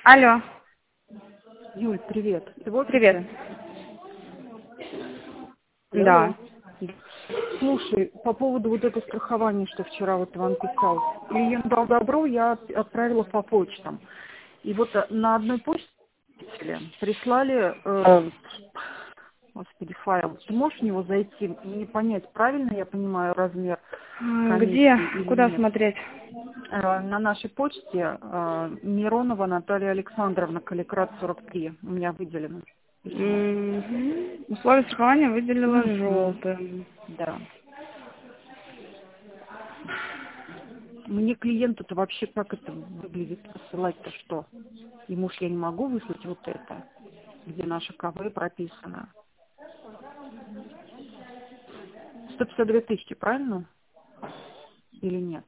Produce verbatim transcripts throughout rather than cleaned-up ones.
Алло. Юль, привет. Ты в офисе? Привет. Алло. Да. Слушай, по поводу вот этого страхования, что вчера вот вам писал. Клиент дал добро, я отправила по почтам. И вот на одной почте прислали, э, господи, файл. Ты можешь в него зайти, мне понять, правильно я понимаю размер Где? комиссии или Куда нет? смотреть? Э, На нашей почте э, Миронова Наталья Александровна, Каликрат сорок три. У меня выделено письмо. Угу. Условия страхования выделила Мгм. желтым. Да. Мне клиенту-то вообще как это выглядит, посылать-то что? Ему ж я не могу выслать вот это, где наше КВ прописано. сто пятьдесят две тысячи, правильно? Или нет?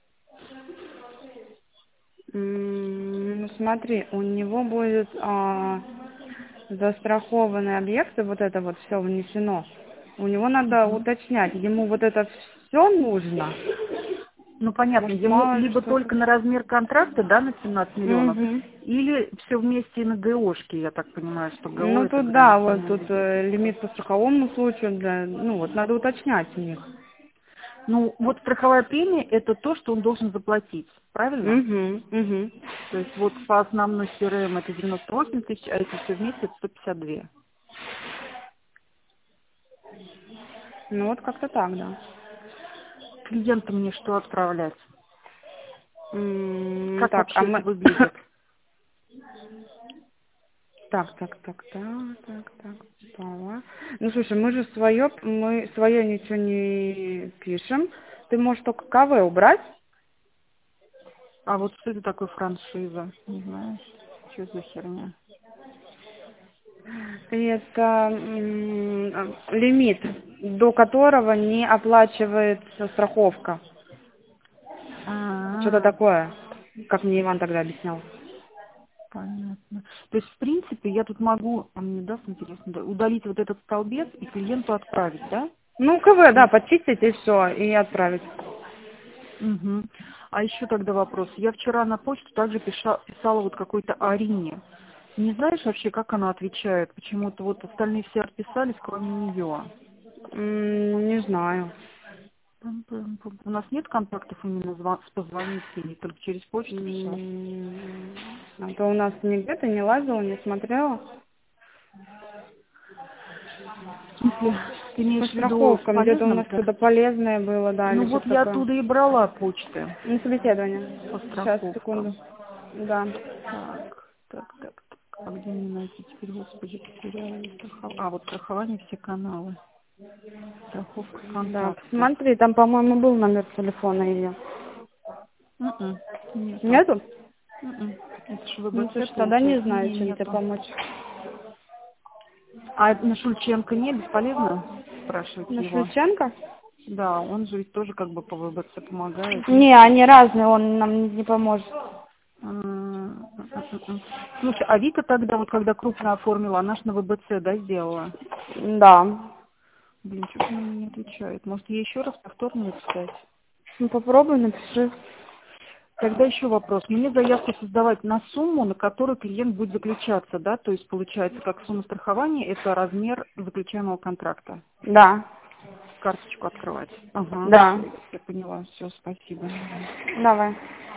М, Ну смотри, у него будет а, застрахованные объекты, вот это вот все внесено. У него надо Мгм. уточнять, ему вот это все нужно. Ну, понятно, Может, ему мало ли либо что-то. только на размер контракта, да, на семнадцать миллионов, Угу. или все вместе и на ГОшки, я так понимаю, что ГО Ну это тут да, вот гарантийный тут лизинг. э, лимит по страховому случаю, для, ну вот надо уточнять у них. Ну, вот страховая премия это то, что он должен заплатить, правильно? Угу, угу. То есть вот по основной СРМ это девяносто восемь тысяч, а если все вместе, это сто пятьдесят два. Ну вот как-то так, да. Клиенту мне что отправлять? М, Как Так, а вообще это мы... выглядит? Так, так, так, так, так, так, встала. Ну слушай, мы же свое, мы свое ничего не пишем. Ты можешь только КВ убрать. А вот что это такое франшиза? Не знаешь, что за херня? И это м, лимит, до которого не оплачивается страховка. Что-то А, такое, как мне Иван тогда объяснял. понятно. То есть, в принципе, я тут могу, а мне даст интересно, да, удалить вот этот столбец и клиенту отправить, да? Ну, КВ, да, Или... почистить и все, и отправить. Мгм. А еще тогда вопрос. Я вчера на почту также пиша- писала вот какой-то Арине. Не знаешь вообще, как она отвечает? Почему-то вот остальные все отписались, кроме нее. М, Не знаю. Пам-пам-пам. У нас нет контактов именно зва- с позвонить ей, только через почту писать. М, А то у нас нигде ты не лазила, не смотрела. В смысле, ты По имеешь в виду в страховкам, где-то у нас полезном-то? что-то полезное было, да, Ну или вот что-то я такое. оттуда и брала почты Ну, собеседование. по Сейчас, секунду. страховкам. Да. Так, так, так, так. А где мне найти теперь, господи, потеряла я страхование. А, вот страхование все каналы. Страховка Да, контакты. смотри, там, по-моему, был номер телефона ее. М-м, нету. Нету? М-м. Это ж Ну, ВБЦ слушай, тогда не получается. знаю, Не, чем тебе нету. помочь. А на Шульченко не бесполезно спрашивать На его? Шевченко? Да, он же ведь тоже как бы по ВБЦ помогает. Не, они разные, он нам не не поможет. М, Слушай, а Вика тогда, вот когда крупно оформила, она ж на ВБЦ, да, сделала? Да. Блин, что-то она мне не отвечает. Может, ей еще раз повторно написать? Ну, попробуй, напиши. Тогда еще вопрос. Мне заявку создавать на сумму, на которую клиент будет заключаться, да? То есть получается, как сумма страхования, это размер заключаемого контракта. Да. Карточку открывать. Ага. Да. Я поняла. Все, спасибо. Давай.